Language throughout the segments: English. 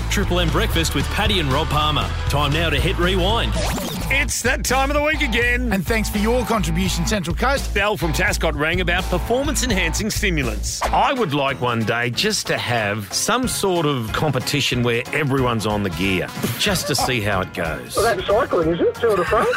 Triple M Breakfast with Paddy and Rob Palmer. Time now to hit rewind. It's that time of the week again. And thanks for your contribution, Central Coast. Belle from Tascott rang about performance-enhancing stimulants. I would like one day just to have some sort of competition where everyone's on the gear, just to see how it goes. Well, that's cycling, is it? Tour de France?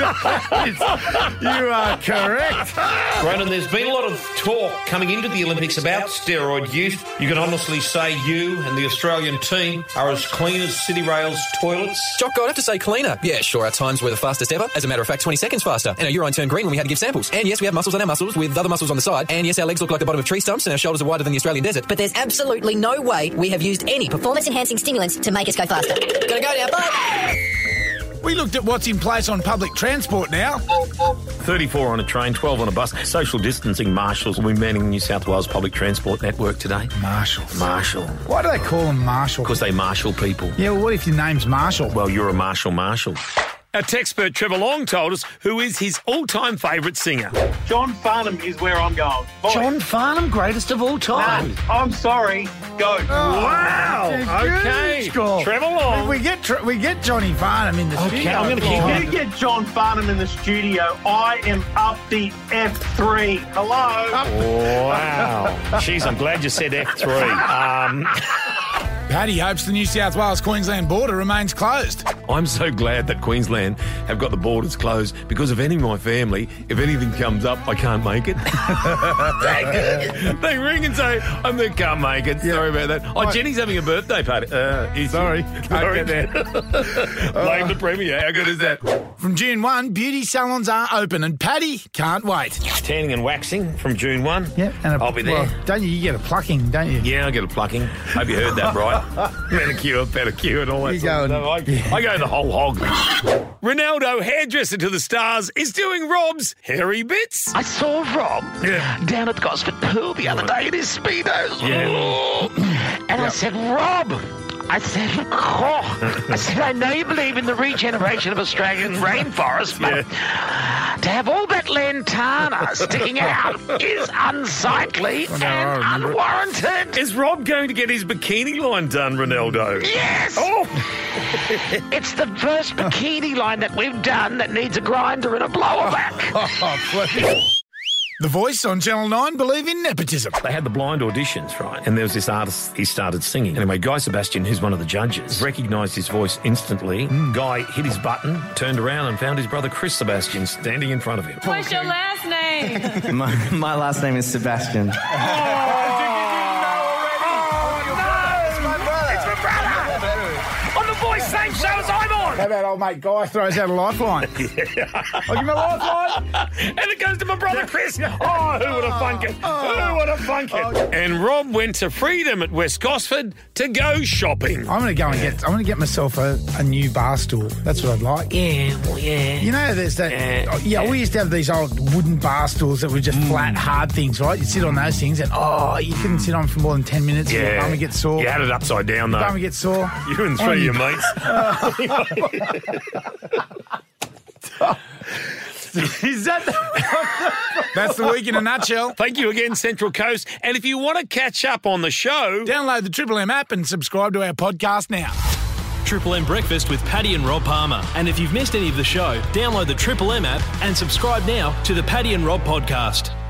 You are correct. Brandon, there's been a lot of talk coming into the Olympics about steroid use. You can honestly say you and the Australian team are as clean as City Rail's toilets? Jock, I'd have to say cleaner. Yeah, sure, at times we're the fastest ever. As a matter of fact, 20 seconds faster. And our urine turned green when we had to give samples. And yes, we have muscles on our muscles with other muscles on the side. And yes, our legs look like the bottom of tree stumps and our shoulders are wider than the Australian desert. But there's absolutely no way we have used any performance-enhancing stimulants to make us go faster. Gotta go now, bye! We looked at what's in place on public transport now. 34 on a train, 12 on a bus. Social distancing marshals will be manning New South Wales public transport network today. Marshals. Marshal. Why do they call them Marshall? Because they marshal people. Yeah, well, what if your name's Marshall? Well, you're a marshal. Our textpert Trevor Long told us who is his all-time favourite singer. John Farnham is where I'm going. Boy. John Farnham, greatest of all time. No, I'm sorry. Go. Wow. Okay. Trevor Long. We get Johnny Farnham in the studio. I'm going to keep If you get John Farnham in the studio, I am up the F3. Hello. Wow. Jeez, I'm glad you said F3. Paddy hopes the New South Wales-Queensland border remains closed. I'm so glad that Queensland have got the borders closed because if any of my family, if anything comes up, I can't make it. They ring and say, I can't make it. Yeah. Sorry about that. Oh, Jenny's having a birthday party. Sorry. Sorry. Blame the Premier. How good is that? From June 1, beauty salons are open and Paddy can't wait. Tanning and waxing from June 1. Yeah, and I'll be there. Well, don't you get a plucking, don't you? Yeah, I get a plucking. Hope you heard that right. Manicure, pedicure and all that sort of stuff. I go the whole hog. Ronaldo, hairdresser to the stars, is doing Rob's hairy bits. I saw Rob down at Gosford Pool the other day in his Speedos. Yeah. And I said, Rob, I said, I know you believe in the regeneration of Australian rainforests, but to have all that lantana sticking out is unsightly and unwarranted. Is Rob going to get his bikini line done, Ronaldo? Yes! Oh! It's the first bikini line that we've done that needs a grinder and a blower back. The Voice on Channel 9 believe in nepotism. They had the blind auditions, right? And there was this artist, he started singing. Anyway, Guy Sebastian, who's one of the judges, recognised his voice instantly. Guy hit his button, turned around and found his brother Chris Sebastian standing in front of him. What's your last name? My last name is Sebastian. Same show as I'm on. How about old mate Guy throws out a lifeline? I'll give him a lifeline. And it goes to my brother Chris. Oh, who would have thunk it? Who would have thunk it? And Rob went to Freedom at West Gosford to go shopping. I'm going to get myself a new bar stool. That's what I'd like. Yeah, well, yeah. You know, there's that. We used to have these old wooden bar stools that were just flat, hard things, right? You'd sit on those things and, you couldn't sit on for more than 10 minutes. Yeah. Your bum would get sore. You had it upside down, though. Your bum would get sore. You and three of your mates. Is that That's the week in a nutshell. Thank you again, Central Coast. And if you want to catch up on the show, download the Triple M app and subscribe to our podcast now. Triple M Breakfast with Paddy and Rob Palmer. And if you've missed any of the show, download the Triple M app and subscribe now to the Paddy and Rob podcast.